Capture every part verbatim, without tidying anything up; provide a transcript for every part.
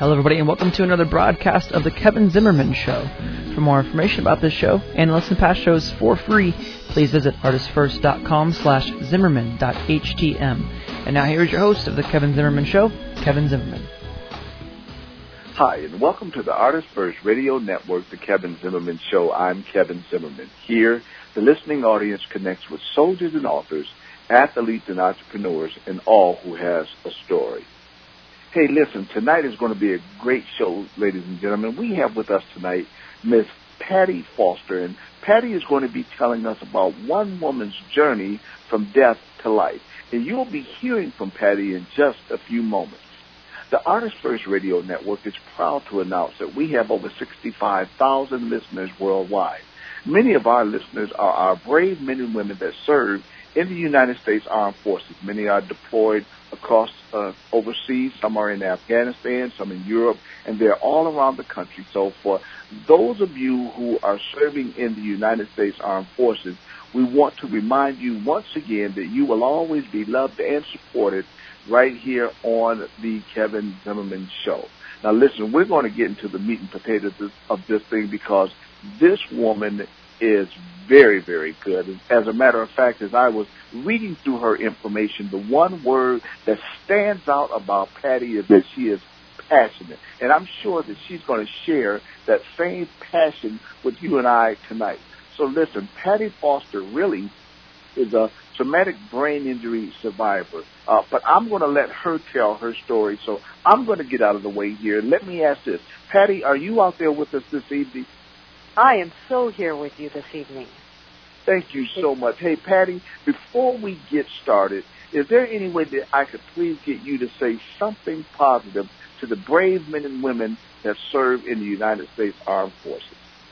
Hello, everybody, and welcome to another broadcast of The Kevin Zimmerman Show. For more information about this show and to listen to past shows for free, please visit artistfirst.com slash zimmerman.htm. And now here is your host of The Kevin Zimmerman Show, Kevin Zimmerman. Hi, and welcome to the Artist First Radio Network, The Kevin Zimmerman Show. I'm Kevin Zimmerman. Here, the listening audience connects with soldiers and authors, athletes and entrepreneurs, and all who has a story. Hey, listen, tonight is going to be a great show, ladies and gentlemen. We have with us tonight Miss Patty Foster, and Patty is going to be telling us about one woman's journey from death to life. And you'll be hearing from Patty in just a few moments. The Artist First Radio Network is proud to announce that we have over sixty-five thousand listeners worldwide. Many of our listeners are our brave men and women that serve in the United States Armed Forces. Many are deployed across uh, overseas. Some are in Afghanistan, some in Europe, and they're all around the country. So for those of you who are serving in the United States Armed Forces, we want to remind you once again that you will always be loved and supported right here on the Kevin Zimmerman Show. Now listen, we're going to get into the meat and potatoes of this thing because this woman is very, very good. As a matter of fact, as I was reading through her information, the one word that stands out about Patty is that she is passionate. And I'm sure that she's going to share that same passion with you and I tonight. So listen, Patty Foster really is a traumatic brain injury survivor. Uh, but I'm going to let her tell her story. So I'm going to get out of the way here. Let me ask this. Patty, are you out there with us this evening? I am so here with you this evening. Thank you so much. Hey, Patty, before we get started, is there any way that I could please get you to say something positive to the brave men and women that serve in the United States Armed Forces?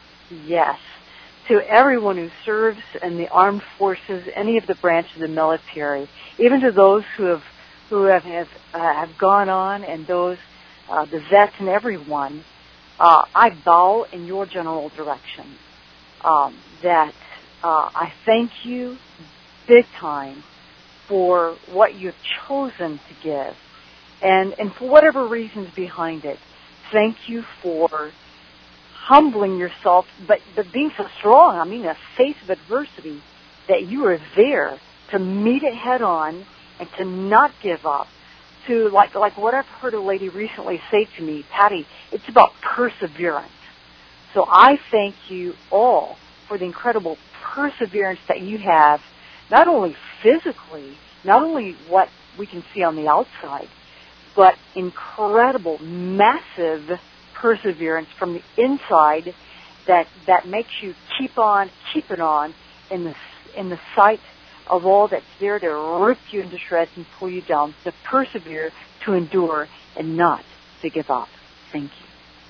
Yes. To everyone who serves in the armed forces, any of the branches of the military, even to those who have who have have, uh, have gone on, and those uh, the vets and everyone, uh, I bow in your general direction. Um, that uh, I thank you big time for what you've chosen to give, and and for whatever reasons behind it. Thank you for humbling yourself, but, but being so strong. I mean, in the face of adversity, that you are there to meet it head on and to not give up. To like like what I've heard a lady recently say to me, Patty, it's about perseverance. So I thank you all for the incredible perseverance that you have, not only physically, not only what we can see on the outside, but incredible, massive perseverance from the inside that that makes you keep on keeping on in the in the sight of all that's there to rip you into shreds and pull you down, to persevere, to endure, and not to give up. Thank you.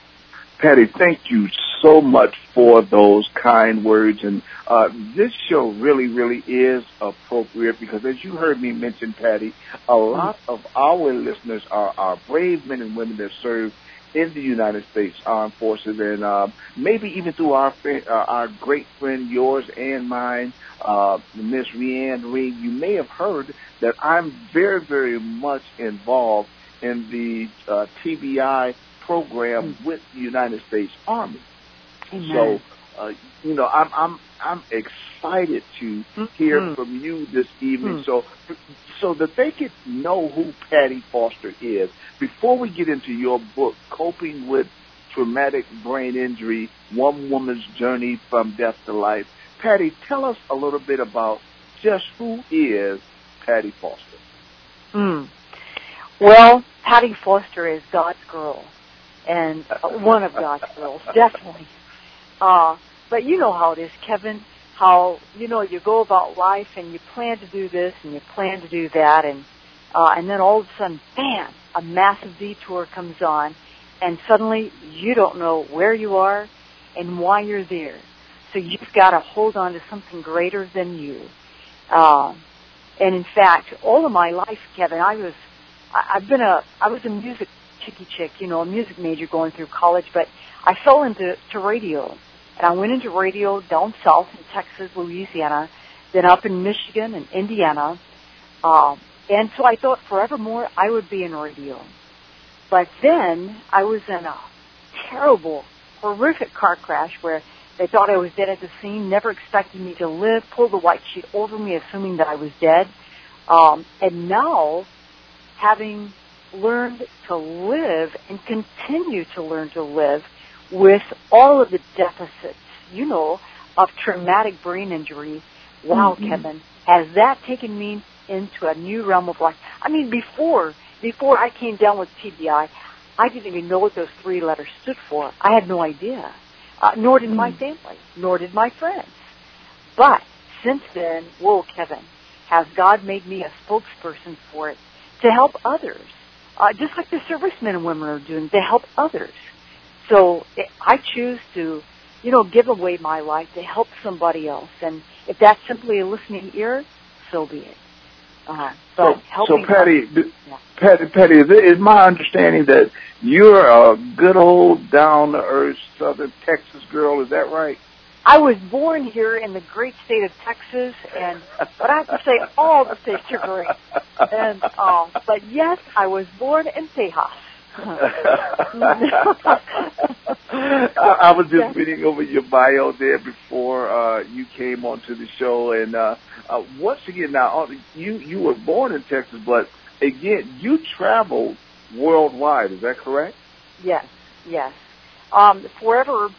Patty, thank you so much for those kind words. And uh, this show really, really is appropriate because, as you heard me mention, Patty, a lot of our listeners are our brave men and women that serve in the United States Armed Forces, and uh, maybe even through our friend, uh, our great friend, yours and mine, uh, Miss Rianne Reed, you may have heard that I'm very, very much involved in the uh, T B I program mm. with the United States Army. Amen. So, uh, you know, I'm I'm I'm excited to mm-hmm. hear from you this evening, mm. so so that they can know who Patty Foster is. Before we get into your book, Coping with Traumatic Brain Injury, One Woman's Journey from Death to Life, Patty, tell us a little bit about just who is Patty Foster. Mm. Well, Patty Foster is God's girl, and uh, one of God's girls, definitely. Uh, but you know how it is, Kevin, how, you know, you go about life and you plan to do this and you plan to do that, and uh, and then all of a sudden, bam, a massive detour comes on, and suddenly you don't know where you are and why you're there. So you've got to hold on to something greater than you. Uh, and in fact, all of my life, Kevin, I was, I, I've been a, I was a music chicky chick, you know, a music major going through college, but I fell into to radio. And I went into radio down south in Texas, Louisiana, then up in Michigan and Indiana. Uh, and so I thought forevermore I would be in radio. but then I was in a terrible, horrific car crash where they thought I was dead at the scene, never expected me to live, pulled the white sheet over me, assuming that I was dead. Um, and now, having learned to live and continue to learn to live with all of the deficits, you know, of traumatic brain injury, wow, mm-hmm. Kevin, has that taken me into a new realm of life? I mean, before before I came down with T B I, I didn't even know what those three letters stood for. I had no idea. Uh, nor did my family, nor did my friends. But since then, whoa, Kevin, has God made me a spokesperson for it to help others, uh, just like the servicemen and women are doing, to help others. So I choose to, you know, give away my life to help somebody else. And if that's simply a listening ear, so be it. Uh, so, so Patty, others, yeah. Patty, Patty, is, it, is my understanding that you're a good old down-to-earth Southern Texas girl? Is that right? I was born here in the great state of Texas, and but I have to say all the states are great. And uh, but yes, I was born in Tejas. I was just reading over your bio there before uh, you came onto the show, and uh, uh, once again, now you you were born in Texas, but again, you traveled worldwide. Is that correct? Yes, yes. Um, forever,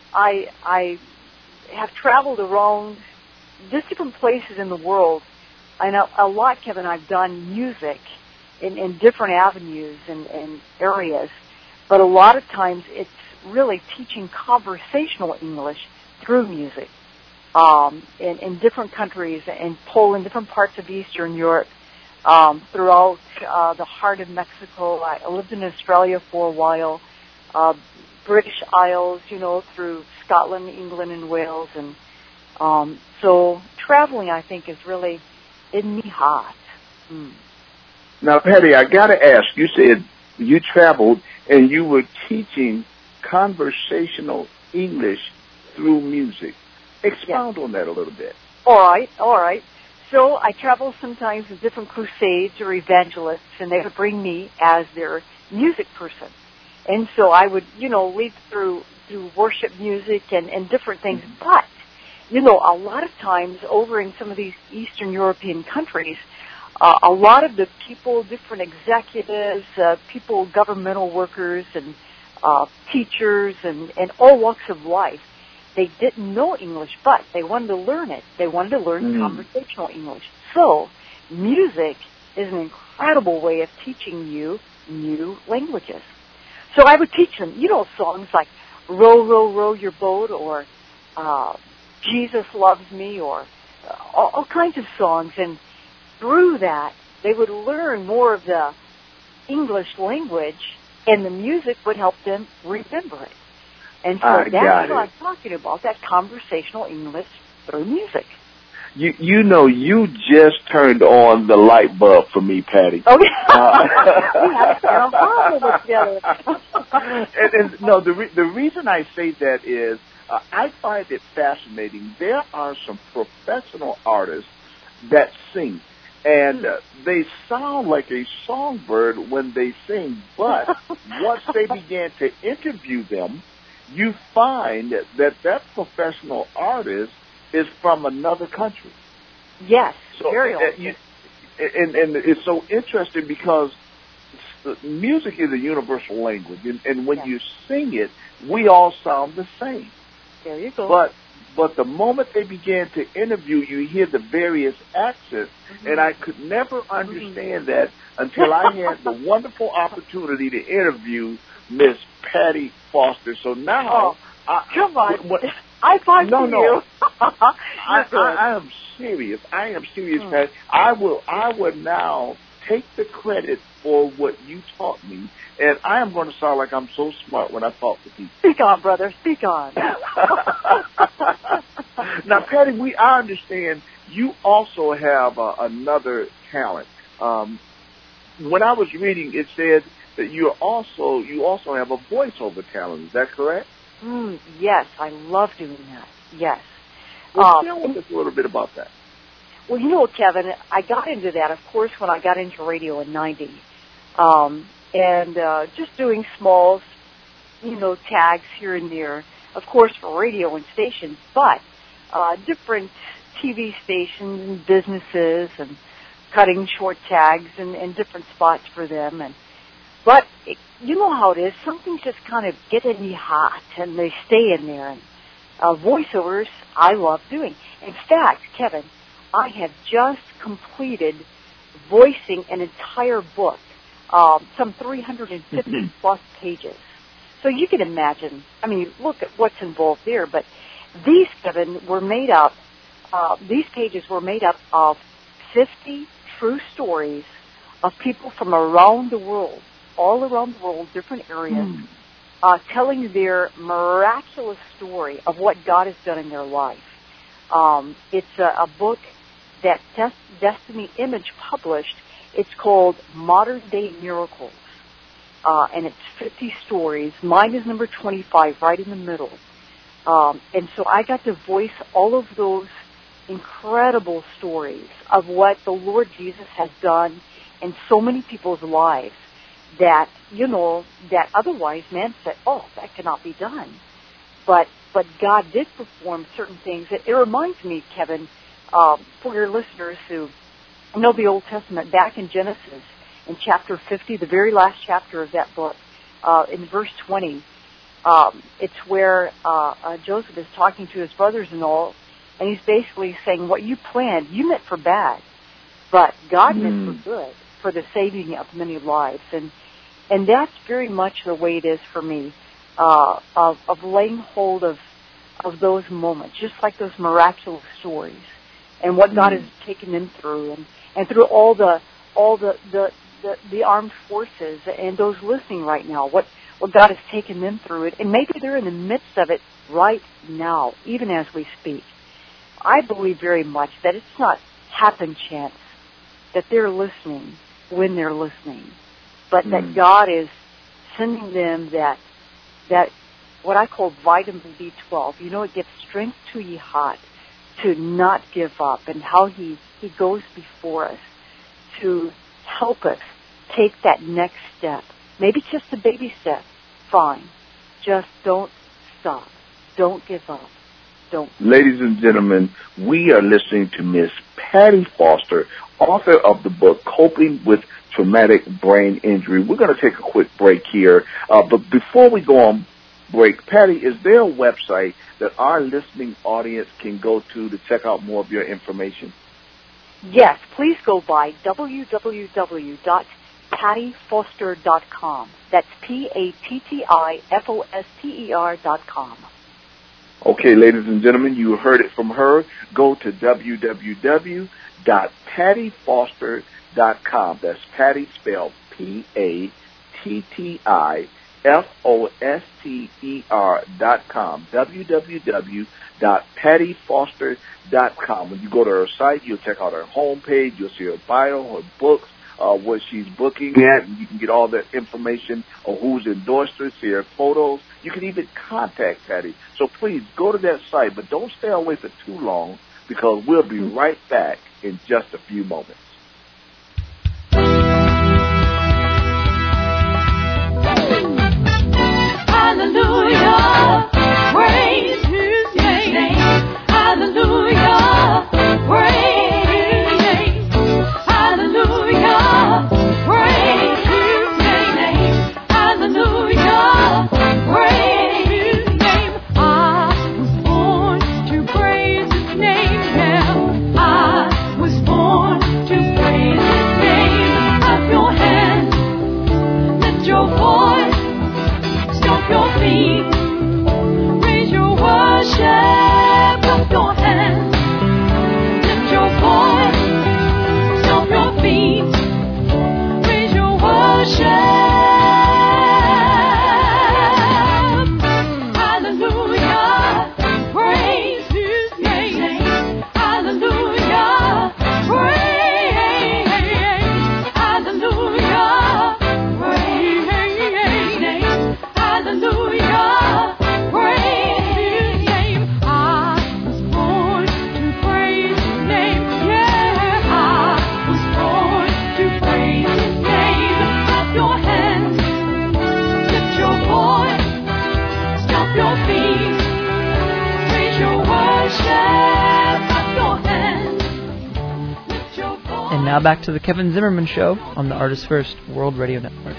I I have traveled around just different places in the world. I know a lot, Kevin. I've done music in, in different avenues and, and areas, but a lot of times it's really teaching conversational English through music um, in, in different countries, in Poland, different parts of Eastern Europe, um, throughout uh, the heart of Mexico. I lived in Australia for a while, uh, British Isles, you know, through Scotland, England, and Wales. And um, so traveling, I think, is really in me hot. Mm. Now, Patty, I got to ask, you said you traveled and you were teaching conversational English through music. Expound yes. on that a little bit. All right, all right. So I travel sometimes with different crusades or evangelists, and they would bring me as their music person. And so I would, you know, lead through through worship music and, and different things. Mm-hmm. But, you know, a lot of times over in some of these Eastern European countries, uh, a lot of the people, different executives, uh, people, governmental workers and uh, teachers and, and all walks of life, they didn't know English, but they wanted to learn it. They wanted to learn mm. conversational English. So music is an incredible way of teaching you new languages. So I would teach them, you know, songs like Row, Row, Row Your Boat, or uh, Jesus Loves Me, or uh, all, all kinds of songs. And through that, they would learn more of the English language, and the music would help them remember it. And so I that's what I'm talking about, that conversational English through music. You you know, you just turned on the light bulb for me, Patty. Oh, yeah. Uh, we have to get a horrible together. and, and, no, the, re- the reason I say that is uh, I find it fascinating. There are some professional artists that sing, and uh, they sound like a songbird when they sing, but once they began to interview them, you find that that professional artist is from another country. Yes, so, very and, you, and, and it's so interesting because music is a universal language, and, and when yes. you sing it, we all sound the same. There you go. But but the moment they began to interview, you hear the various accents, mm-hmm. and I could never understand mm-hmm. that until I had the wonderful opportunity to interview Miss Patty Foster. So now, oh, I, come on, what, I find no, no, you. I, I, I am serious. I am serious, hmm. Patty. I will. I will now take the credit for what you taught me, and I am going to sound like I'm so smart when I talk to people. Speak on, brother. Speak on. Now, Patty, we I understand you also have uh, another talent. Um, when I was reading, it said that you also you also have a voiceover talent. Is that correct? Mm, yes, I love doing that. Yes. Well, um, tell us a little bit about that. Well, you know, Kevin, I got into that, of course, when I got into radio in ninety. Um, and uh, just doing small, you know, tags here and there, of course, for radio and stations, but uh, different T V stations and businesses, and cutting short tags and, and different spots for them. And but it, you know how it is. Some things just kind of get in you hot, and they stay in there. And uh, voiceovers, I love doing. In fact, Kevin, I have just completed voicing an entire book, um, some three hundred fifty plus pages. So you can imagine, I mean, look at what's involved there. But these, Kevin, were made up, uh, these pages were made up of fifty true stories of people from around the world, all around the world, different areas, mm. uh, telling their miraculous story of what God has done in their life. Um, it's a, a book that Des- Destiny Image published. It's called Modern Day Miracles, uh, and it's fifty stories. Mine is number twenty-five, right in the middle. Um, and so I got to voice all of those incredible stories of what the Lord Jesus has done in so many people's lives that, you know, that otherwise man said, oh, that cannot be done. But but God did perform certain things. It, it reminds me, Kevin, um, for your listeners who know the Old Testament, back in Genesis, in chapter fifty, the very last chapter of that book, uh, in verse twenty, um, it's where uh, uh, Joseph is talking to his brothers-in-law, and he's basically saying, what you planned, you meant for bad, but God mm. meant for good, for the saving of many lives. And and that's very much the way it is for me, uh, of, of laying hold of of those moments, just like those miraculous stories, and what mm. God has taken them through, and, and through all the all the, the, the, the armed forces and those listening right now, what, what God has taken them through it, and maybe they're in the midst of it right now, even as we speak. I believe very much that it's not happen chance that they're listening when they're listening, but mm. that God is sending them that that what I call vitamin B twelve. You know, it gives strength to ye heart to not give up, and how he, he goes before us to help us take that next step. Maybe just a baby step. Fine. Just don't stop. Don't give up. Don't. Ladies and gentlemen, we are listening to Miss Patty Foster, author of the book Coping with Traumatic Brain Injury. We're going to take a quick break here. Uh, but before we go on break, Patty, is there a website that our listening audience can go to to check out more of your information? Yes, please go by w w w dot patty foster dot com. That's P A T T I F O S T E R dot com. Okay, ladies and gentlemen, you heard it from her. Go to w w w dot patty foster dot com. That's Patty spelled P A T T I F O S T E R dot com. w w w dot patty foster dot com. When you go to her site, you'll check out her homepage. You'll see her bio, her books, uh, what she's booking at, and you can get all that information on who's endorsed her, see her photos. You can even contact Patty. So please go to that site, but don't stay away for too long, because we'll be right back in just a few moments. Hallelujah, praise His name. Hallelujah, praise His name. Hallelujah, praise His name. Hallelujah, praise His name. I was born to praise His name. Yeah, I was born to praise His name. Clap your hands, lift your voice. Your feet, raise your worship, clap your hands, And now back to the Kevin Zimmerman Show on the Artist First World Radio Network.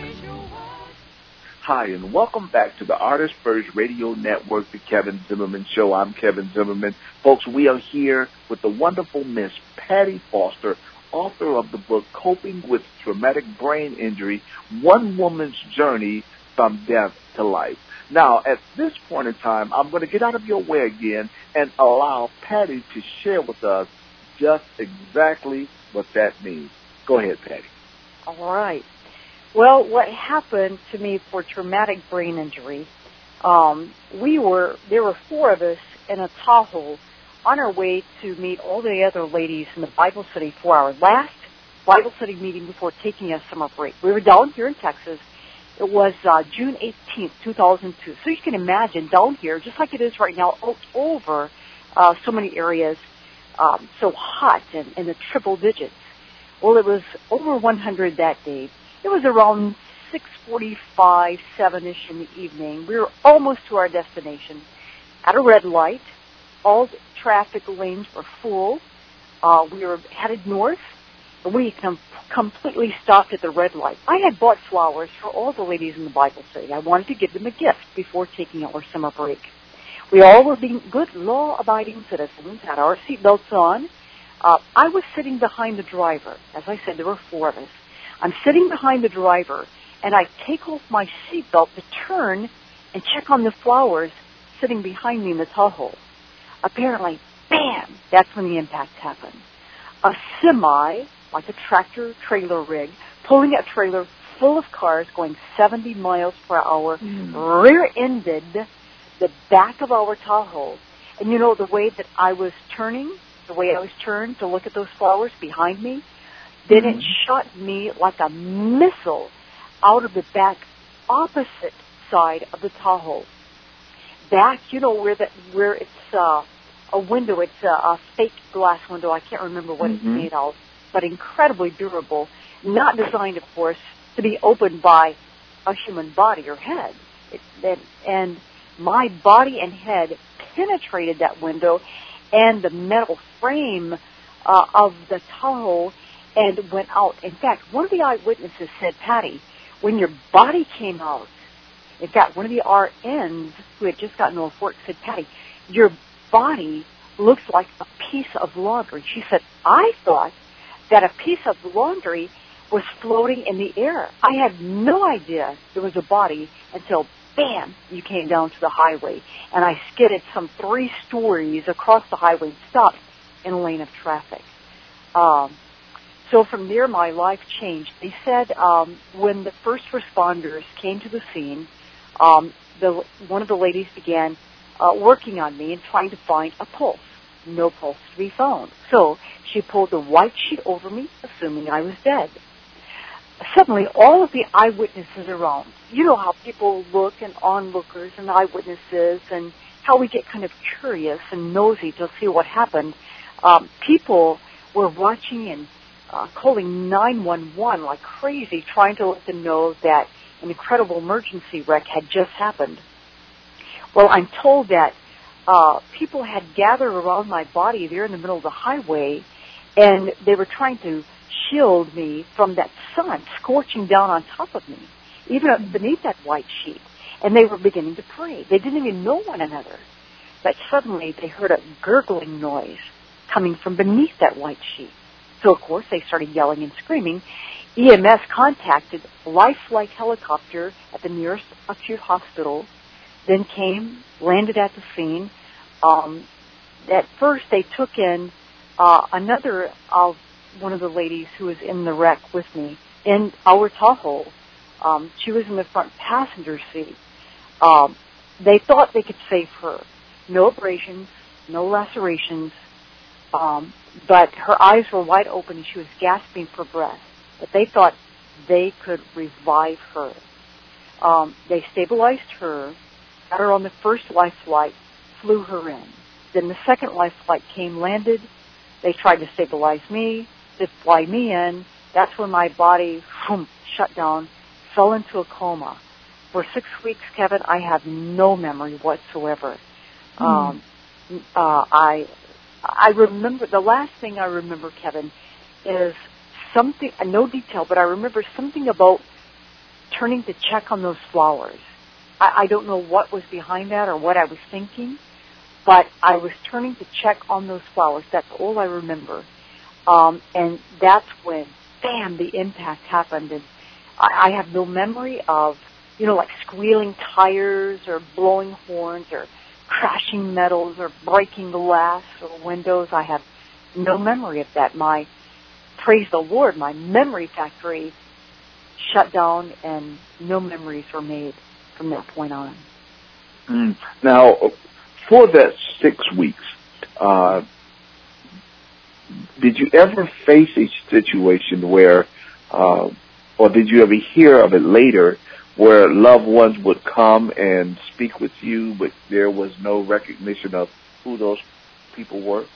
Hi, and welcome back to the Artist First Radio Network, the Kevin Zimmerman Show. I'm Kevin Zimmerman. Folks, we are here with the wonderful Miss Patty Foster, author of the book Coping with Traumatic Brain Injury, One Woman's Journey from Death to Life. Now, at this point in time, I'm going to get out of your way again and allow Patty to share with us just exactly what that means. Go ahead, Patty. All right. Well, what happened to me for traumatic brain injury, um, we were, there were four of us in a Tahoe on our way to meet all the other ladies in the Bible study for our last Bible study meeting before taking a summer break. We were down here in Texas. It was uh, June eighteenth, two thousand two. So you can imagine down here, just like it is right now, all over uh, so many areas, um, so hot and in the triple digits. Well, it was over one hundred that day. It was around six forty-five, seven-ish in the evening. We were almost to our destination. At a red light, all the traffic lanes were full. Uh, we were headed north, and we com- completely stopped at the red light. I had bought flowers for all the ladies in the Bible study. I wanted to give them a gift before taking our summer break. We all were being good, law-abiding citizens, had our seatbelts on. Uh, I was sitting behind the driver. As I said, there were four of us. I'm sitting behind the driver, and I take off my seatbelt to turn and check on the flowers sitting behind me in the Tahoe. Apparently, bam, that's when the impact happened. A semi, like a tractor-trailer rig, pulling a trailer full of cars going seventy miles per hour, mm. rear-ended the back of our Tahoe. And you know, the way that I was turning, the way I was turned to look at those flowers behind me, then mm-hmm. it shot me like a missile out of the back opposite side of the Tahoe. Back, you know, where the, where it's uh, a window, it's a, a fake glass window. I can't remember what mm-hmm. it's made of, but incredibly durable. Not designed, of course, to be opened by a human body or head. It, it, and my body and head penetrated that window and the metal frame uh, of the Tahoe and went out. In fact, one of the eyewitnesses said, Patty, when your body came out, in fact, one of the R Ns who had just gotten off work said, Patty, your body looks like a piece of laundry. She said, I thought that a piece of laundry was floating in the air. I had no idea there was a body until, bam, you came down to the highway. And I skidded some three stories across the highway and stopped in a lane of traffic. Um, So from there, my life changed. They said um, when the first responders came to the scene, um, the, one of the ladies began uh, working on me and trying to find a pulse. No pulse to be found. So she pulled the white sheet over me, assuming I was dead. Suddenly, all of the eyewitnesses around, you know how people look and onlookers and eyewitnesses and how we get kind of curious and nosy to see what happened. Um, people were watching and Uh, calling nine one one like crazy, trying to let them know that an incredible emergency wreck had just happened. Well, I'm told that uh, people had gathered around my body there in the middle of the highway, and they were trying to shield me from that sun scorching down on top of me, even beneath that white sheet. And they were beginning to pray. They didn't even know one another. But suddenly they heard a gurgling noise coming from beneath that white sheet. So, of course, they started yelling and screaming. E M S contacted a life-flight helicopter at the nearest acute hospital, then came, landed at the scene. Um, at first, they took in uh, another of one of the ladies who was in the wreck with me in our Tahoe. Um, she was in the front passenger seat. Um, they thought they could save her. No abrasions, no lacerations. Um, but her eyes were wide open and she was gasping for breath. But they thought they could revive her. Um, they stabilized her, got her on the first life flight, flew her in. Then the second life flight came, landed. They tried to stabilize me, to fly me in. That's when my body whoom, shut down, fell into a coma. For six weeks, Kevin, I have no memory whatsoever. Mm. Um, uh, I... I remember, the last thing I remember, Kevin, is something, uh, no detail, but I remember something about turning to check on those flowers. I, I don't know what was behind that or what I was thinking, but I was turning to check on those flowers. That's all I remember. Um, and that's when, bam, the impact happened. And I, I have no memory of, you know, like squealing tires or blowing horns or crashing metals or breaking glass or windows. I have no memory of that. My, praise the Lord, my memory factory shut down and no memories were made from that point on. Mm. Now, for that six weeks, uh, did you ever face a situation where, uh, or did you ever hear of it later, where loved ones would come and speak with you, but there was no recognition of who those people were?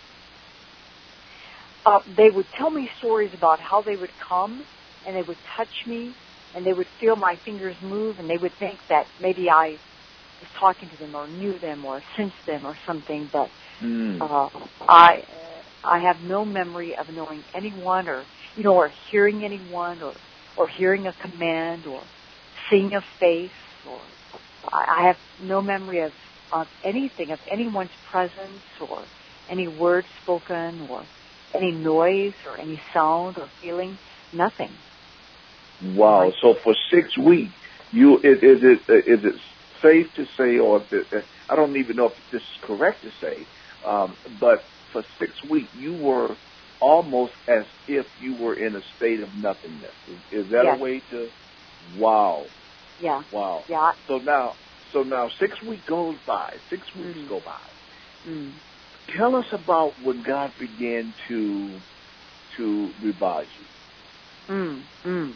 Uh, they would tell me stories about how they would come and they would touch me and they would feel my fingers move and they would think that maybe I was talking to them or knew them or sensed them or something, but mm. uh, I I have no memory of knowing anyone or, you know, or hearing anyone or, or hearing a command or seeing a face, or I have no memory of, of anything, of anyone's presence or any word spoken or any noise or any sound or feeling, nothing. Wow! So for six weeks, you is, is it is it safe to say, or if it, I don't even know if this is correct to say, um, but for six weeks you were almost as if you were in a state of nothingness. Is, is that yes. a way to? Wow. Yeah. Wow. Yeah. So now, so now six weeks goes by. Six weeks mm. go by. Mm. Tell us about when God began to to revive you. Mm. Mm.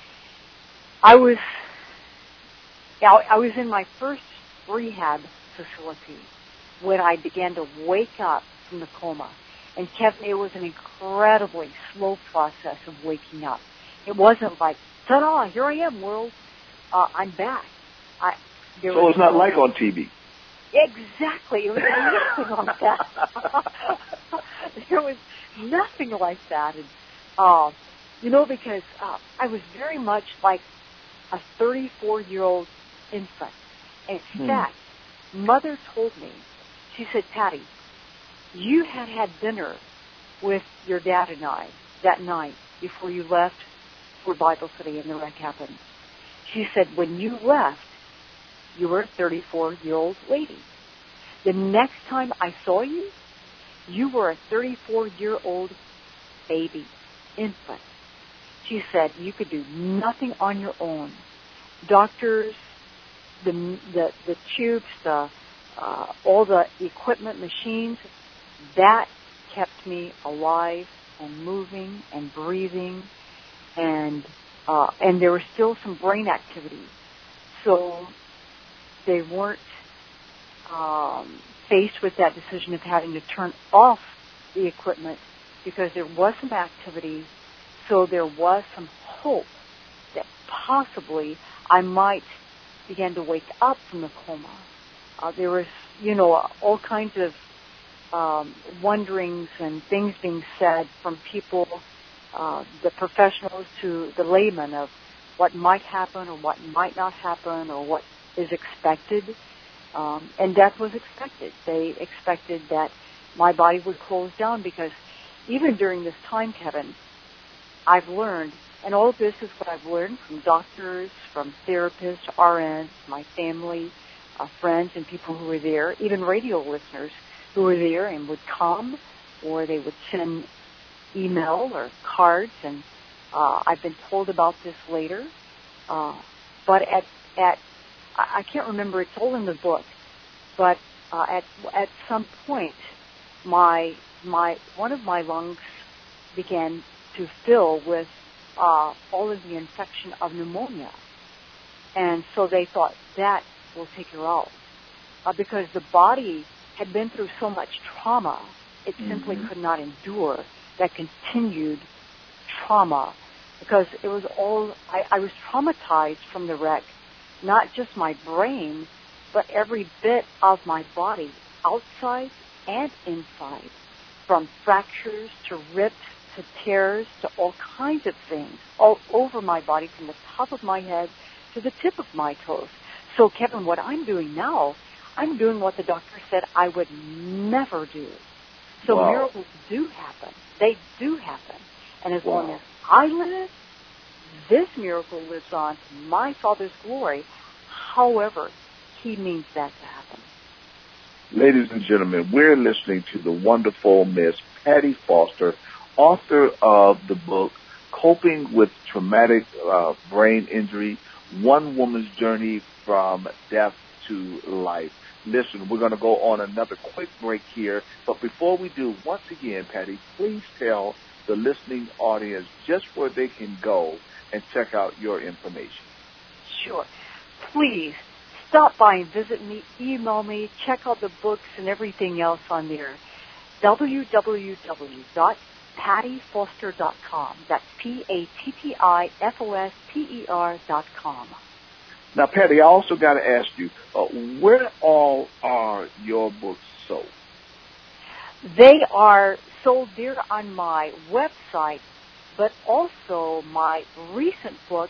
I was, yeah, I was in my first rehab facility when I began to wake up from the coma. And Kevin, it was an incredibly slow process of waking up. It wasn't like, ta-da, here I am, world. Uh, I'm back. I, there so was it's not no, like on T V. Exactly. It was nothing like that. There was nothing like that. And, uh, you know, because uh, I was very much like a thirty-four-year-old infant. In hmm. fact, Mother told me, she said, Patty, you had had dinner with your dad and I that night before you left for Bible study and the wreck happened. She said, when you left, you were a thirty-four-year-old lady. The next time I saw you, you were a thirty-four-year-old baby, infant. She said, you could do nothing on your own. Doctors, the the, the tubes, the uh, all the equipment, machines, that kept me alive and moving and breathing, and uh, and there was still some brain activity. So they weren't um, faced with that decision of having to turn off the equipment because there was some activity, so there was some hope that possibly I might begin to wake up from the coma. Uh, there was, you know, all kinds of um, wonderings and things being said from people, uh, the professionals to the laymen, of what might happen or what might not happen or what is expected. Um, and death was expected. They expected that my body would close down because even during this time, Kevin, I've learned, and all of this is what I've learned from doctors, from therapists, R Ns, my family, uh, friends, and people who were there, even radio listeners who were there and would come, or they would send email or cards, and uh, I've been told about this later. Uh, but at at I can't remember, it's all in the book, but uh, at at some point, my my one of my lungs began to fill with uh, all of the infection of pneumonia, and so they thought that will take her out uh, because the body had been through so much trauma, it mm-hmm. simply could not endure that continued trauma, because it was all I, I was traumatized from the wreck. Not just my brain, but every bit of my body, outside and inside, from fractures to rips, to tears to all kinds of things all over my body, from the top of my head to the tip of my toes. So, Kevin, what I'm doing now, I'm doing what the doctor said I would never do. So Wow. miracles do happen. They do happen. And as Wow. long as I live, this miracle lives on to my Father's glory. However, He means that to happen. Ladies and gentlemen, we're listening to the wonderful Miss Patty Foster, author of the book Coping with Traumatic uh, Brain Injury, One Woman's Journey from Death to Life. Listen, we're going to go on another quick break here, but before we do, once again, Patty, please tell the listening audience just where they can go and check out your information. Sure. Please stop by and visit me, email me, check out the books and everything else on there. w w w dot patty foster dot com. That's P A T T I F O S T E R dot com. Now, Patty, I also got to ask you, uh, where all are your books sold? They are sold there on my website, but also my recent book,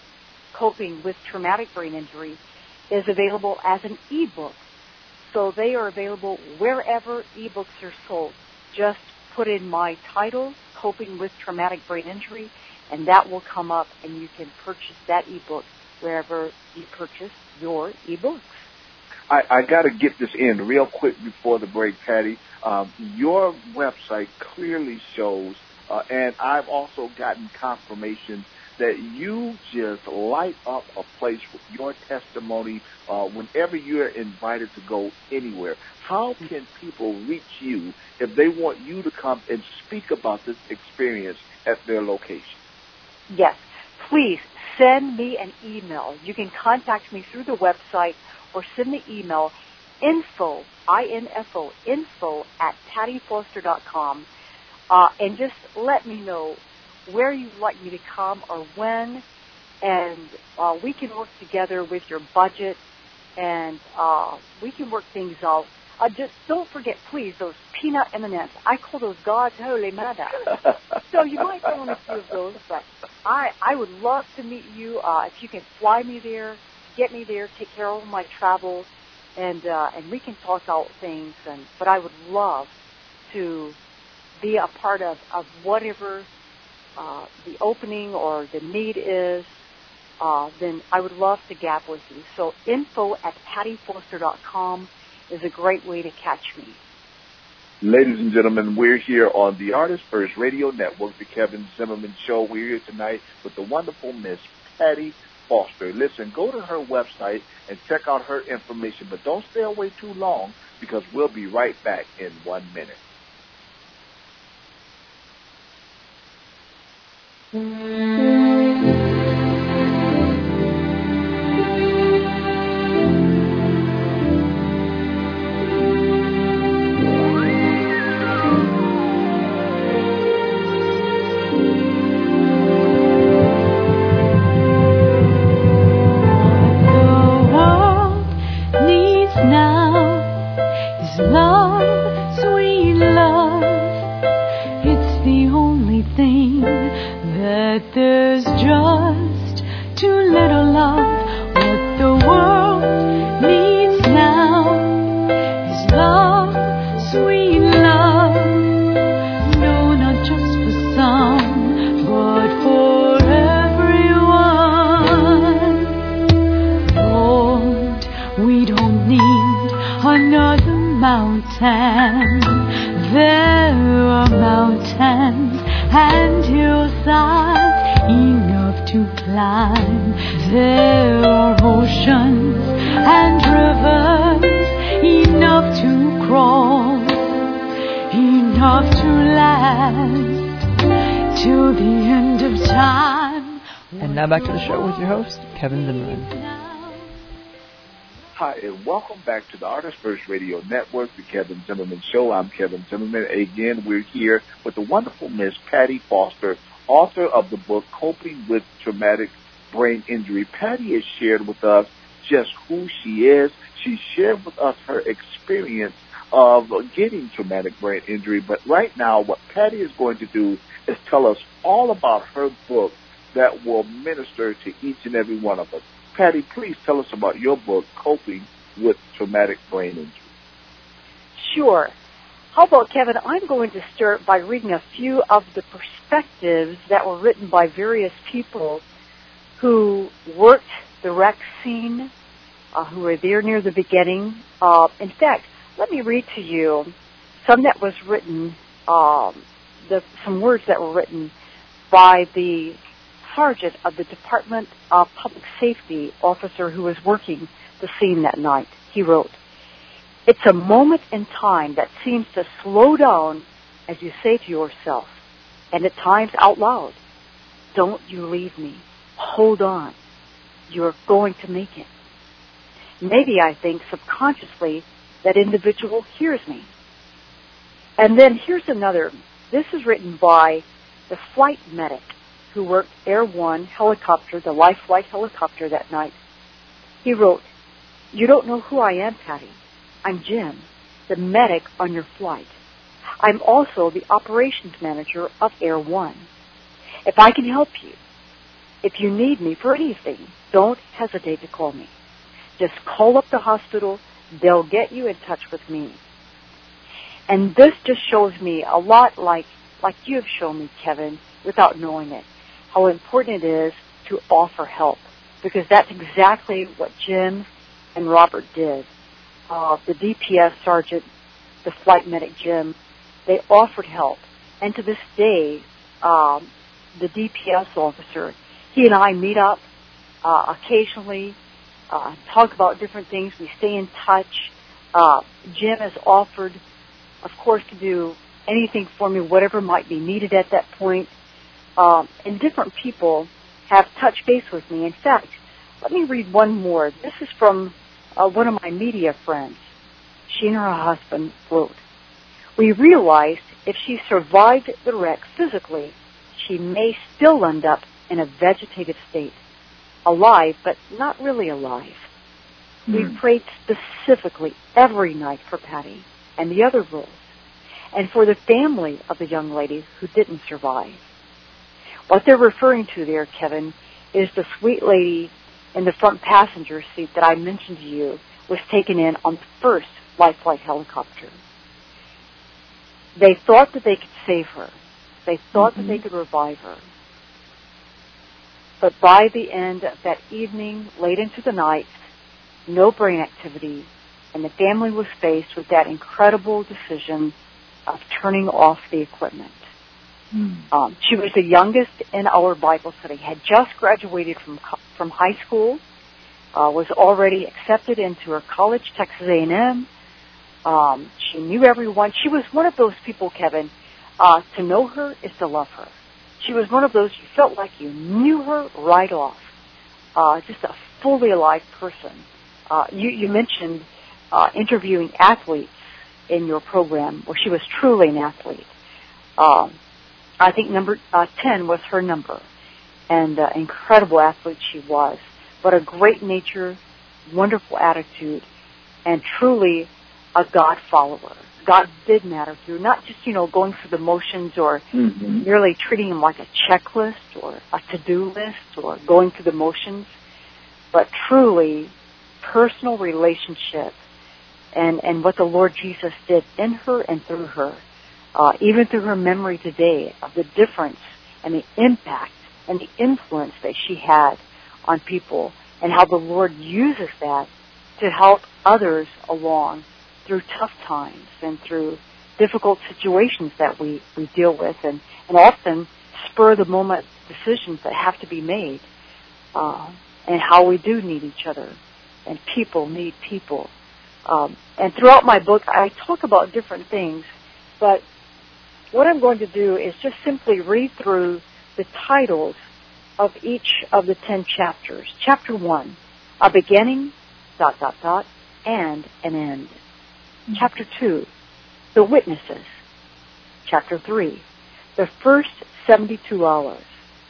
Coping with Traumatic Brain Injury, is available as an e-book. So they are available wherever e-books are sold. Just put in my title, Coping with Traumatic Brain Injury, and that will come up, and you can purchase that e-book wherever you purchase your e-books. I, I got to get this in real quick before the break, Patty. Um, your website clearly shows, uh, and I've also gotten confirmation that you just light up a place with your testimony uh, whenever you're invited to go anywhere. How can people reach you if they want you to come and speak about this experience at their location? Yes. Please send me an email. You can contact me through the website or send the email info, I N F O, info at patty foster dot com, uh, and just let me know where you'd like me to come or when, and uh, we can work together with your budget, and uh, we can work things out. Uh, just don't forget, please, those peanut M and M's. I call those God's holy mother. So you might own a few of those, but I, I would love to meet you. Uh, if you can fly me there, get me there, take care of my travels, and uh, and we can talk out things. And but I would love to be a part of, of whatever uh, the opening or the need is. Uh, then I would love to gab with you. So info at patty foster dot com is a great way to catch me. Ladies and gentlemen, we're here on the Artist First Radio Network, the Kevin Zimmerman Show. We're here tonight with the wonderful Miss Patty Foster. Listen, go to her website and check out her information, but don't stay away too long because we'll be right back in one minute. Back to the show with your host, Kevin Zimmerman. Hi, and welcome back to the Artist First Radio Network, the Kevin Zimmerman Show. I'm Kevin Zimmerman. Again, we're here with the wonderful Miss Patty Foster, author of the book Coping with Traumatic Brain Injury. Patty has shared with us just who she is. She shared with us her experience of getting traumatic brain injury. But right now, what Patty is going to do is tell us all about her book that will minister to each and every one of us. Patty, please tell us about your book, Coping with Traumatic Brain Injury. Sure. How about, Kevin, I'm going to start by reading a few of the perspectives that were written by various people who worked the wreck scene, uh, who were there near the beginning. Uh, in fact, let me read to you some that was written, um, the, some words that were written by the sergeant of the Department of Public Safety officer who was working the scene that night. He wrote, "It's a moment in time that seems to slow down as you say to yourself, and at times out loud, 'Don't you leave me. Hold on. You're going to make it.' Maybe I think subconsciously that individual hears me." And then here's another. This is written by the flight medic who worked Air One helicopter, the life flight helicopter that night. He wrote, "You don't know who I am, Patty. I'm Jim, the medic on your flight. I'm also the operations manager of Air One. If I can help you, if you need me for anything, don't hesitate to call me. Just call up the hospital. They'll get you in touch with me." And this just shows me a lot like, like you've shown me, Kevin, without knowing it, how important it is to offer help, because that's exactly what Jim and Robert did. Uh, the D P S sergeant, the flight medic Jim, they offered help. And to this day, um, the D P S officer, he and I meet up uh, occasionally, uh, talk about different things. We stay in touch. Uh, Jim has offered, of course, to do anything for me, whatever might be needed at that point. Um, and different people have touched base with me. In fact, let me read one more. This is from uh, one of my media friends. She and her husband wrote, "We realized if she survived the wreck physically, she may still end up in a vegetative state, alive but not really alive. Mm. We prayed specifically every night for Patty and the other girls, and for the family of the young lady who didn't survive." What they're referring to there, Kevin, is the sweet lady in the front passenger seat that I mentioned to you was taken in on the first life flight helicopter. They thought that they could save her. They thought mm-hmm. that they could revive her. But by the end of that evening, late into the night, no brain activity, and the family was faced with that incredible decision of turning off the equipment. Mm. Um, she was the youngest in our Bible study, had just graduated from from high school, uh, was already accepted into her college, Texas A and M. Um, she knew everyone. She was one of those people, Kevin, uh, to know her is to love her. She was one of those you felt like you knew her right off. Uh, just a fully alive person. Uh, you, you mentioned uh, interviewing athletes in your program, where she was truly an athlete. Um, I think number uh, ten was her number, and uh, incredible athlete she was, but a great nature, wonderful attitude, and truly a God follower. God did matter through, not just, you know, going through the motions or mm-hmm. merely treating him like a checklist or a to-do list or going through the motions, but truly personal relationship and, and what the Lord Jesus did in her and through her. Uh, even through her memory today of the difference and the impact and the influence that she had on people, and how the Lord uses that to help others along through tough times and through difficult situations that we, we deal with, and, and often spur-of-the-moment decisions that have to be made, uh, and how we do need each other, and people need people. Um, and throughout my book, I talk about different things, but what I'm going to do is just simply read through the titles of each of the ten chapters. Chapter one, a beginning, dot, dot, dot, and an end. Mm-hmm. Chapter two, the witnesses. Chapter three, the first seventy-two hours.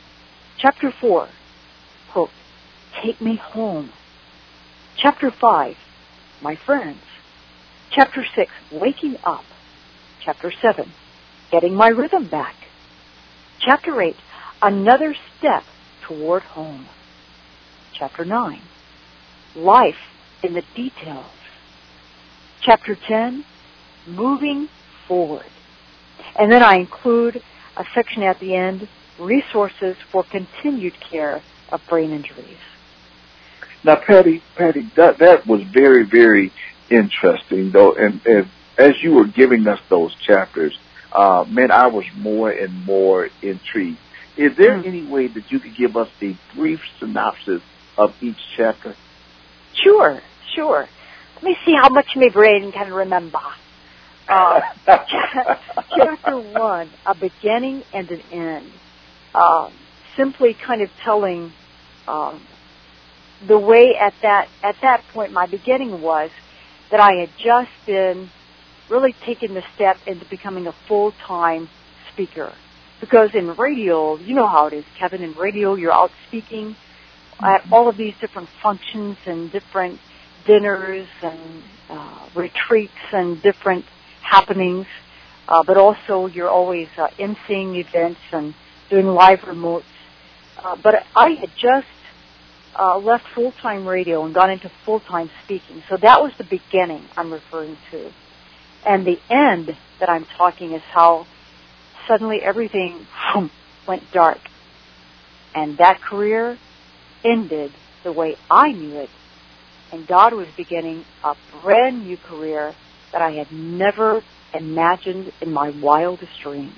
Chapter four, quote, take me home. Chapter five, my friends. Chapter six, waking up. Chapter seven, getting my rhythm back. Chapter eight, another step toward home. Chapter nine, life in the details. Chapter ten, moving forward. And then I include a section at the end, resources for continued care of brain injuries. Now, Patty, Patty, that that was very, very interesting, though. And, and as you were giving us those chapters, uh, man, I was more and more intrigued. Is there Mm. any way that you could give us a brief synopsis of each chapter? Sure, sure. Let me see how much my brain can remember. Uh, chapter one, a beginning and an end. Uh, simply kind of telling um, the way at that at that point my beginning was that I had just been really taking the step into becoming a full-time speaker. Because in radio, you know how it is, Kevin, in radio you're out speaking at all of these different functions and different dinners and uh, retreats and different happenings, uh, but also you're always uh, emceeing events and doing live remotes. Uh, but I had just uh, left full-time radio and gone into full-time speaking. So that was the beginning I'm referring to. And the end that I'm talking is how suddenly everything whoom, went dark. And that career ended the way I knew it. And God was beginning a brand new career that I had never imagined in my wildest dreams.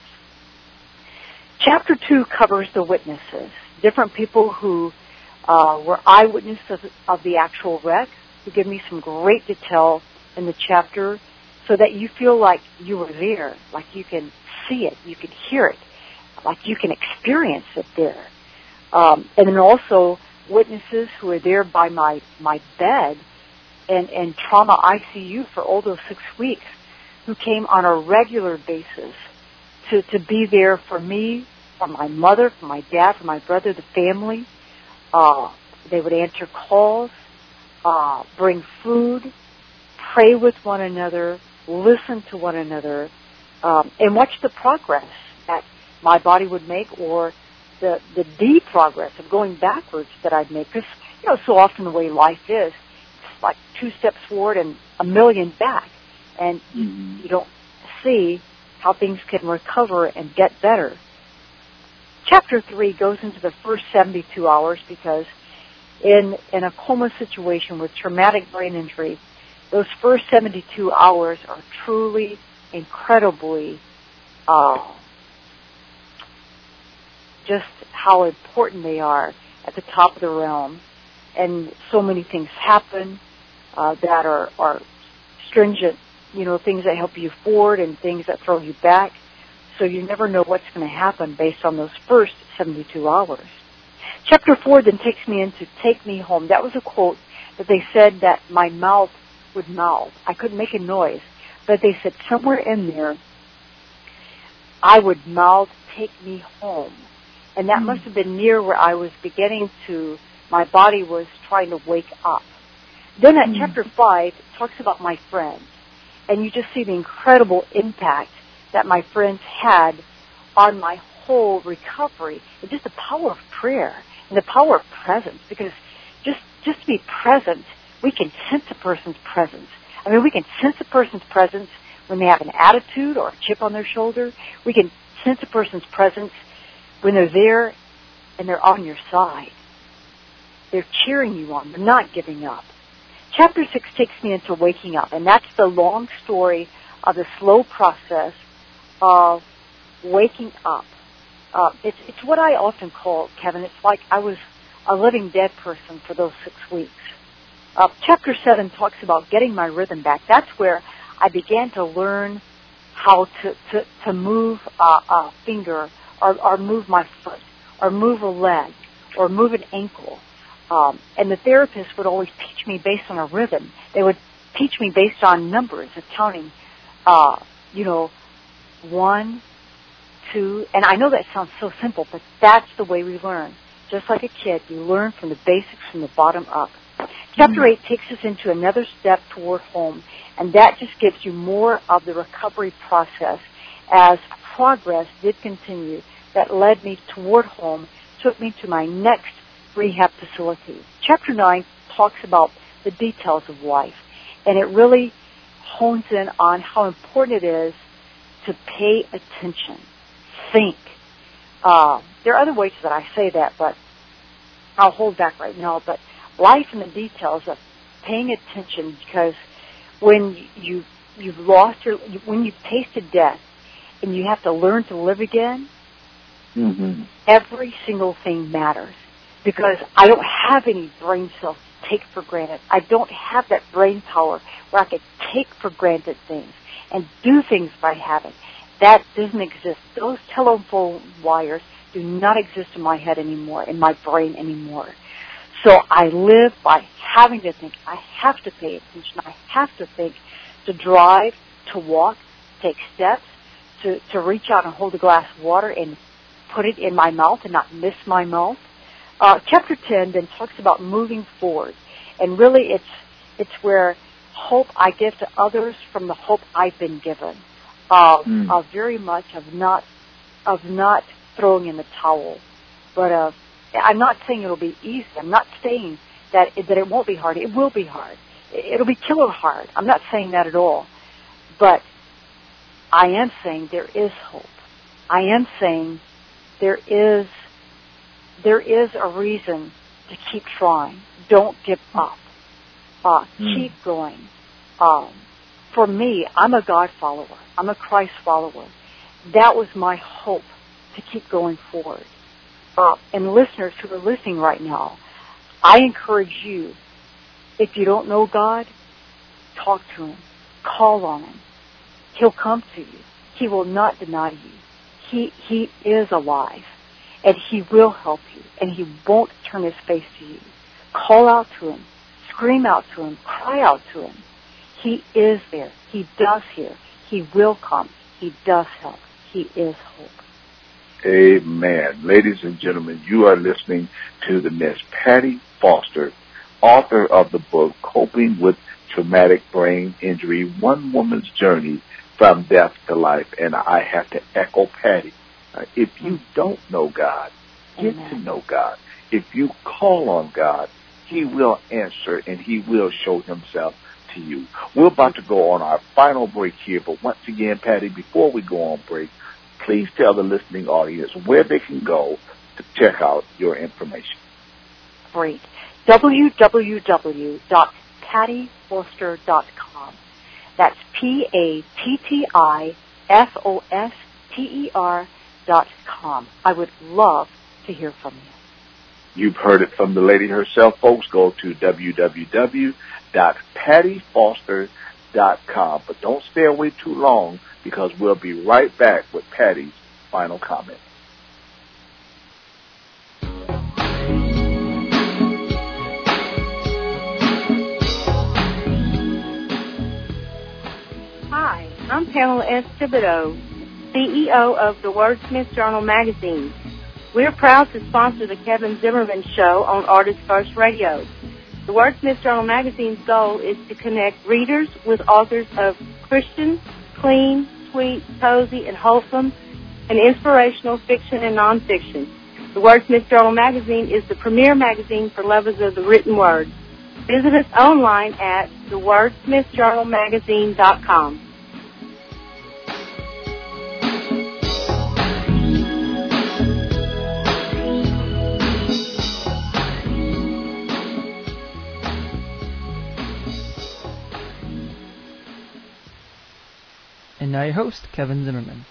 Chapter two covers the witnesses, different people who uh, were eyewitnesses of, of the actual wreck, who give me some great detail in the chapter so that you feel like you were there, like you can see it, you can hear it, like you can experience it there. Um, and then also witnesses who are there by my, my bed and, and trauma I C U for all those six weeks who came on a regular basis to, to be there for me, for my mother, for my dad, for my brother, the family. Uh, they would answer calls, uh, bring food, pray with one another, listen to one another, um, and watch the progress that my body would make or the, the de-progress of going backwards that I'd make. Because, you know, so often the way life is, it's like two steps forward and a million back. And Mm-hmm. you don't see how things can recover and get better. Chapter three goes into the first seventy-two hours because in, in a coma situation with traumatic brain injury, those first seventy-two hours are truly incredibly uh, just how important they are at the top of the realm. And so many things happen uh, that are, are stringent, you know, things that help you forward and things that throw you back. So you never know what's going to happen based on those first seventy-two hours. Chapter four then takes me into Take Me Home. That was a quote that they said that my mouth would mouth. I couldn't make a noise. But they said somewhere in there, I would mouth, take me home. And that mm-hmm. must have been near where I was beginning to, my body was trying to wake up. Then at mm-hmm. chapter five, it talks about my friends. And you just see the incredible impact that my friends had on my whole recovery. And just the power of prayer and the power of presence. Because just, just to be present, we can sense a person's presence. I mean, we can sense a person's presence when they have an attitude or a chip on their shoulder. We can sense a person's presence when they're there and they're on your side. They're cheering you on. They're not giving up. Chapter six takes me into waking up, and that's the long story of the slow process of waking up. Uh, it's, it's what I often call, Kevin, it's like I was a living dead person for those six weeks. Uh, chapter seven talks about getting my rhythm back. That's where I began to learn how to, to, to move a, a finger or, or move my foot or move a leg or move an ankle. Um, and the therapist would always teach me based on a rhythm. They would teach me based on numbers of counting, uh, you know, one, two, and I know that sounds so simple, but that's the way we learn. Just like a kid, you learn from the basics from the bottom up. Chapter eight takes us into another step toward home, and that just gives you more of the recovery process as progress did continue that led me toward home, took me to my next rehab facility. Chapter nine talks about the details of life, and it really hones in on how important it is to pay attention, think. Uh, there are other ways that I say that, but I'll hold back right now. But life in the details of paying attention, because when you you've lost your, when you've tasted death, and you have to learn to live again, mm-hmm. every single thing matters. Because I don't have any brain cells to take for granted. I don't have that brain power where I can take for granted things and do things by habit. That doesn't exist. Those telephone wires do not exist in my head anymore, in my brain anymore. So I live by having to think. I have to pay attention. I have to think, to drive, to walk, take steps, to, to reach out and hold a glass of water and put it in my mouth and not miss my mouth. Uh, chapter ten then talks about moving forward, and really it's it's where hope I give to others from the hope I've been given. Uh, mm. uh, very much of not of not throwing in the towel, but uh, I'm not saying it'll be easy. I'm not saying that it, that it won't be hard. It will be hard. It'll be killer hard. I'm not saying that at all, but I am saying there is hope. I am saying there is. There is a reason to keep trying. Don't give up. Uh, mm. Keep going. Um, for me, I'm a God follower. I'm a Christ follower. That was my hope to keep going forward. Uh, and listeners who are listening right now, I encourage you, if you don't know God, talk to Him. Call on Him. He'll come to you. He will not deny you. He, he is alive. And He will help you, and He won't turn His face to you. Call out to Him. Scream out to Him. Cry out to Him. He is there. He does hear. He will come. He does help. He is hope. Amen. Ladies and gentlemen, you are listening to the Miss Patty Foster, author of the book, Coping with Traumatic Brain Injury, One Woman's Journey from Death to Life. And I have to echo Patty. Uh, if you don't know God, get Amen. To know God. If you call on God, He will answer and He will show Himself to you. We're about to go on our final break here, but once again, Patty, before we go on break, please tell the listening audience where they can go to check out your information. Great. w w w dot patty foster dot com. That's P A T T I F O S T E R dot com. I would love to hear from you. You've heard it from the lady herself, folks. Go to w w w dot patty foster dot com. But don't stay away too long, because we'll be right back with Patty's final comment. Hi, I'm Pamela S. Thibodeau, C E O of the Wordsmith Journal magazine. We're proud to sponsor the Kevin Zimmerman Show on Artist First Radio. The Wordsmith Journal magazine's goal is to connect readers with authors of Christian, clean, sweet, cozy, and wholesome, and inspirational fiction and nonfiction. The Wordsmith Journal magazine is the premier magazine for lovers of the written word. Visit us online at the wordsmith journal magazine dot com. And now your host, Kevin Zimmerman.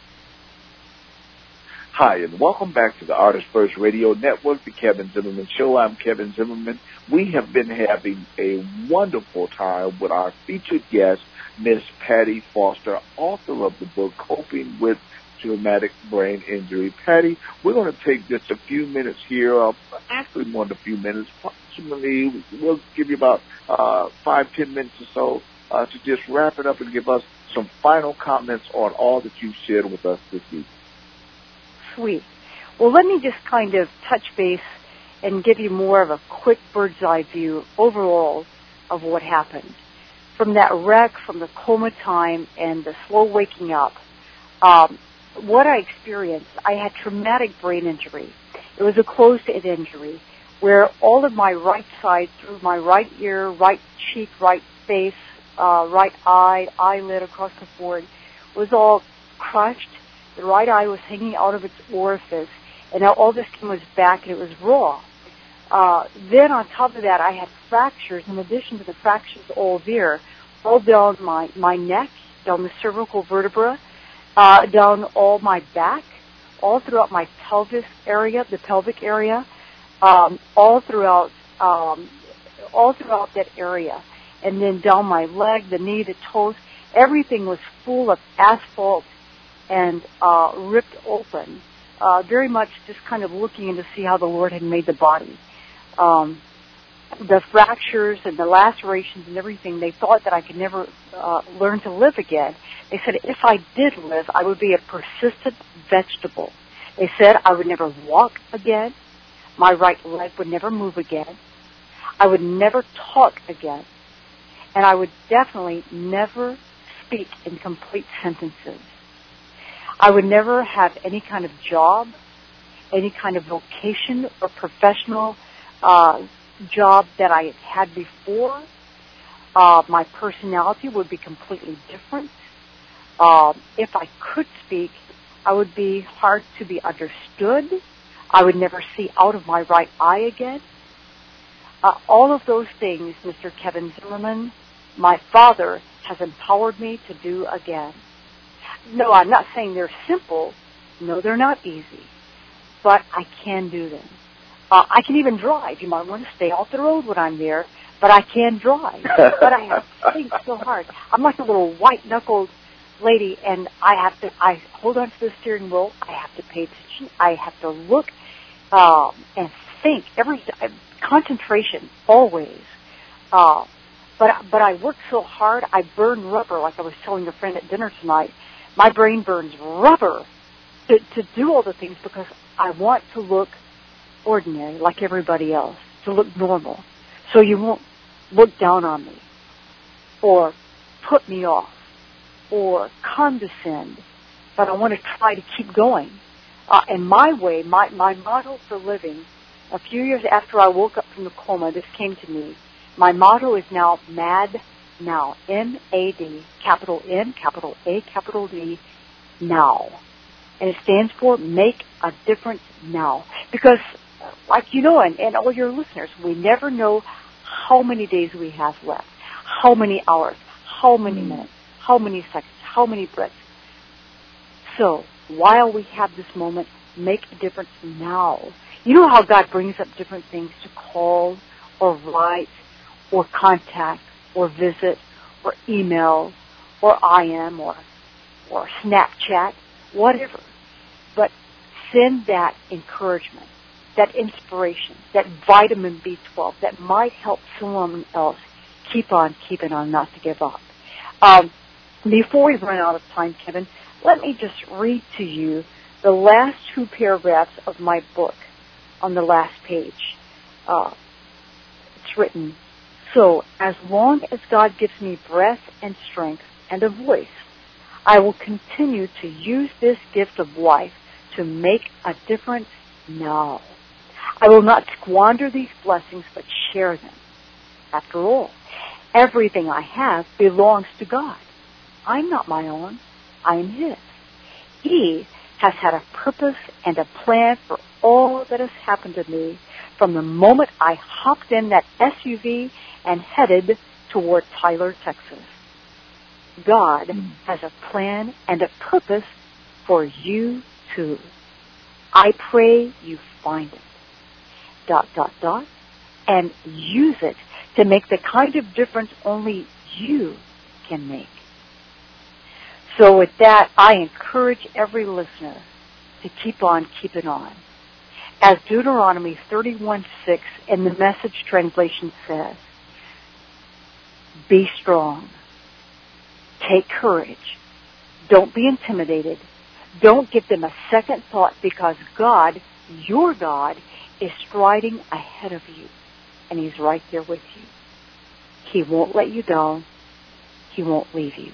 Hi, and welcome back to the Artist First Radio Network, the Kevin Zimmerman Show. I'm Kevin Zimmerman. We have been having a wonderful time with our featured guest, Miss Patty Foster, author of the book, Coping with Traumatic Brain Injury. Patty, we're going to take just a few minutes here, uh, actually more than a few minutes, approximately, we'll give you about uh, five, ten minutes or so uh, to just wrap it up and give us some final comments on all that you've shared with us this week. Sweet. Well, let me just kind of touch base and give you more of a quick bird's eye view overall of what happened. From that wreck, from the coma time and the slow waking up, um, what I experienced, I had traumatic brain injury. It was a closed-end injury where all of my right side, through my right ear, right cheek, right face, uh, right eye, eyelid across the board, was all crushed. The right eye was hanging out of its orifice, and now all the skin was back and it was raw. Uh, then on top of that, I had fractures, in addition to the fractures all there, all down my, my neck, down the cervical vertebra, uh, down all my back, all throughout my pelvis area, the pelvic area, um, all throughout, um, all throughout that area, and then down my leg, the knee, the toes. Everything was full of asphalt and uh, ripped open. Uh, very much just kind of looking in to see how the Lord had made the body. Um, the fractures and the lacerations and everything, they thought that I could never uh, learn to live again. They said if I did live, I would be a persistent vegetable. They said I would never walk again. My right leg would never move again. I would never talk again. And I would definitely never speak in complete sentences. I would never have any kind of job, any kind of vocation or professional uh, job that I had before. Uh, my personality would be completely different. Uh, if I could speak, I would be hard to be understood. I would never see out of my right eye again. Uh, all of those things, Mister Kevin Zimmerman, my Father has empowered me to do again. No, I'm not saying they're simple. No, they're not easy. But I can do them. Uh, I can even drive. You might want to stay off the road when I'm there, but I can drive. But I have to think so hard. I'm like a little white-knuckled lady, and I have to, I hold on to the steering wheel. I have to pay attention. I have to look um, and think. Every uh, concentration, always. Uh, but, but I work so hard, I burn rubber, like I was telling a friend at dinner tonight. My brain burns rubber to, to do all the things because I want to look ordinary like everybody else, to look normal. So you won't look down on me or put me off or condescend, but I want to try to keep going. Uh, and my way, my, my motto for living, a few years after I woke up from the coma, this came to me. My motto is now MAD Now, M A D, capital N, capital A, capital D, now. And it stands for Make a Difference Now. Because, like you know, and, and all your listeners, we never know how many days we have left, how many hours, how many minutes, how many seconds, how many breaths. So, while we have this moment, make a difference now. You know how God brings up different things to call or write or contact or visit, or email, or I M, or or Snapchat, whatever. But send that encouragement, that inspiration, that vitamin B twelve that might help someone else keep on keeping on, not to give up. Um, before we run out of time, Kevin, let me just read to you the last two paragraphs of my book on the last page. Uh, it's written, so as long as God gives me breath and strength and a voice, I will continue to use this gift of life to make a difference now. I will not squander these blessings, but share them. After all, everything I have belongs to God. I'm not my own. I am His. He has had a purpose and a plan for all that has happened to me from the moment I hopped in that S U V and headed toward Tyler, Texas. God mm. has a plan and a purpose for you too. I pray you find it. Dot, dot, dot. And use it to make the kind of difference only you can make. So with that, I encourage every listener to keep on keeping on. As Deuteronomy thirty-one six in the Message translation says, be strong. Take courage. Don't be intimidated. Don't give them a second thought because God, your God, is striding ahead of you, and He's right there with you. He won't let you down. He won't leave you.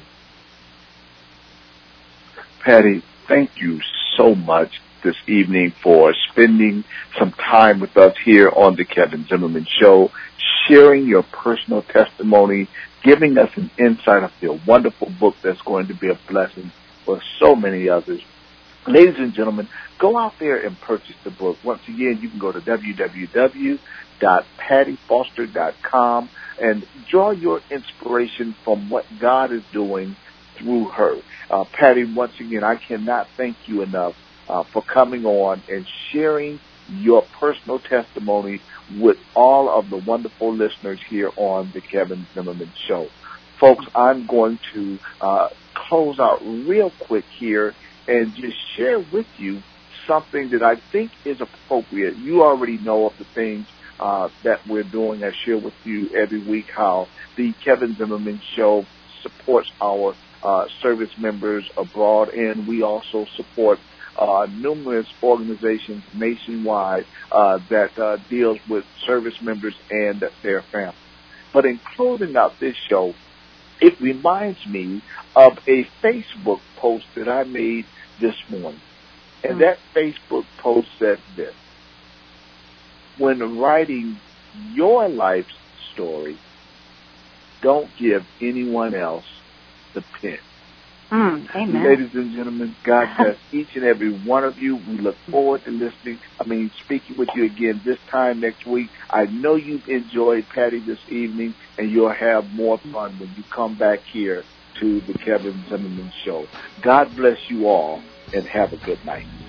Patty, thank you so much this evening for spending some time with us here on the Kevin Zimmerman Show, sharing your personal testimony, giving us an insight of your wonderful book that's going to be a blessing for so many others. Ladies and gentlemen, go out there and purchase the book. Once again, you can go to w w w dot patty foster dot com and draw your inspiration from what God is doing through her. Uh, Patty, once again, I cannot thank you enough uh, for coming on and sharing your personal testimony with all of the wonderful listeners here on the Kevin Zimmerman Show. Folks, I'm going to uh, close out real quick here and just share with you something that I think is appropriate. You already know of the things uh, that we're doing. I share with you every week how the Kevin Zimmerman Show supports our uh, service members abroad, and we also support uh, numerous organizations nationwide uh, that uh, deals with service members and their families. But in closing out this show, it reminds me of a Facebook post that I made this morning. And that Facebook post said this: when writing your life story, don't give anyone else the pen. Mm, amen. Ladies and gentlemen, God bless each and every one of you. We look forward to listening, I mean, speaking with you again this time next week. I know you've enjoyed Patty this evening, and you'll have more fun when you come back here to the Kevin Zimmerman Show. God bless you all, and have a good night.